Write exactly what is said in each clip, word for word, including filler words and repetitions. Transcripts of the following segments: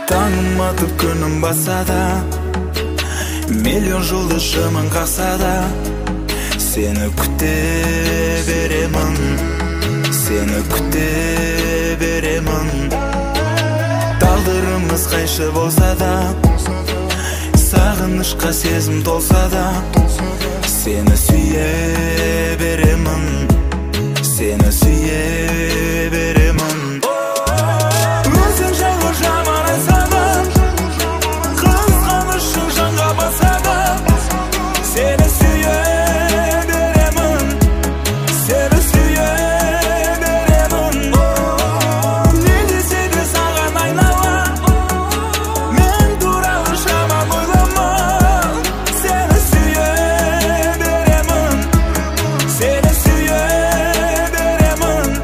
Tangım atıp күнім batsa da, миллион жұлдыз шамын қақса да, сені күте беремін, сені күте беремін. Тағдырымыз қайшы болса да, сағынышқа сезім толса да, сені сүйе беремін, сені сүйе беремін. Өзің жайлы жаман айтса да, қызғанышың жанға баса да, сені сүйе беремін, сені сүйе беремін. Не десе де саған айнала, мен туралы жаман ойлама, сені сүйе беремін, сені сүйе беремін.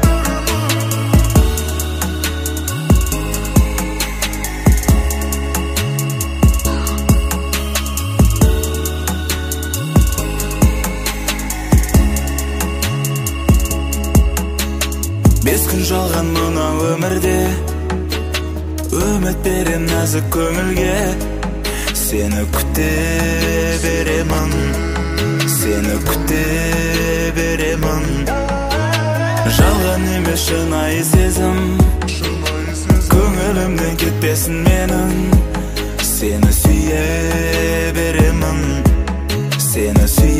Бес күн жалған мына өмірде, үміт берем нәзік көңілге, сені күте беремін, сені күте беремін. Жалған емес шынайы сезім, көңілімнен кетпесін менің, сені сүйе беремін, сені сүйе